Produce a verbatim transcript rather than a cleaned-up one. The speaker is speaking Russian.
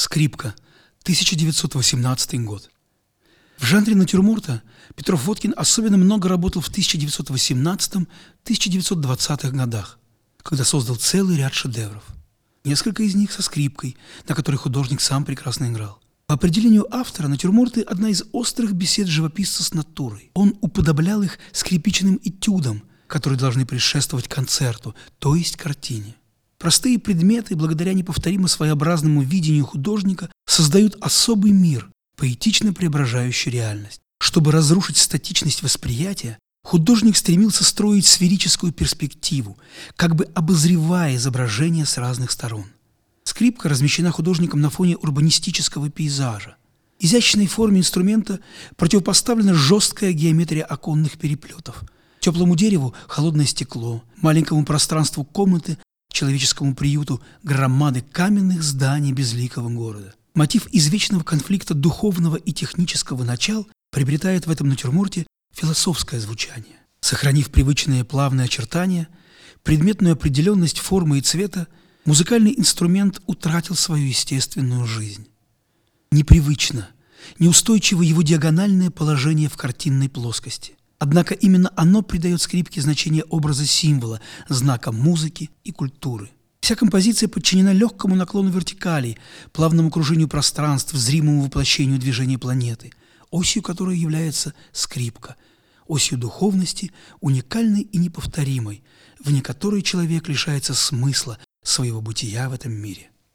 Скрипка. тысяча девятьсот восемнадцатый год. В жанре натюрморта Петров-Водкин особенно много работал в тысяча девятьсот восемнадцатом — тысяча девятьсот двадцатых годах, когда создал целый ряд шедевров. Несколько из них со скрипкой, на которой художник сам прекрасно играл. По определению автора, натюрморты – одна из острых бесед живописца с натурой. Он уподоблял их скрипичным этюдам, которые должны предшествовать концерту, то есть картине. Простые предметы, благодаря неповторимо своеобразному видению художника, создают особый мир, поэтично преображающий реальность. Чтобы разрушить статичность восприятия, художник стремился строить сферическую перспективу, как бы обозревая изображение с разных сторон. Скрипка размещена художником на фоне урбанистического пейзажа. Изящной форме инструмента противопоставлена жесткая геометрия оконных переплетов. Теплому дереву – холодное стекло, маленькому пространству комнаты, человеческому приюту – громады каменных зданий безликого города. Мотив извечного конфликта духовного и технического начал приобретает в этом натюрморте философское звучание. Сохранив привычные плавные очертания, предметную определенность формы и цвета, музыкальный инструмент утратил свою естественную жизнь. Непривычно, неустойчиво его диагональное положение в картинной плоскости. Однако именно оно придает скрипке значение образа символа, знака музыки и культуры. Вся композиция подчинена легкому наклону вертикалей, плавному кружению пространств, зримому воплощению движения планеты, осью которой является скрипка, осью духовности, уникальной и неповторимой, вне которой человек лишается смысла своего бытия в этом мире.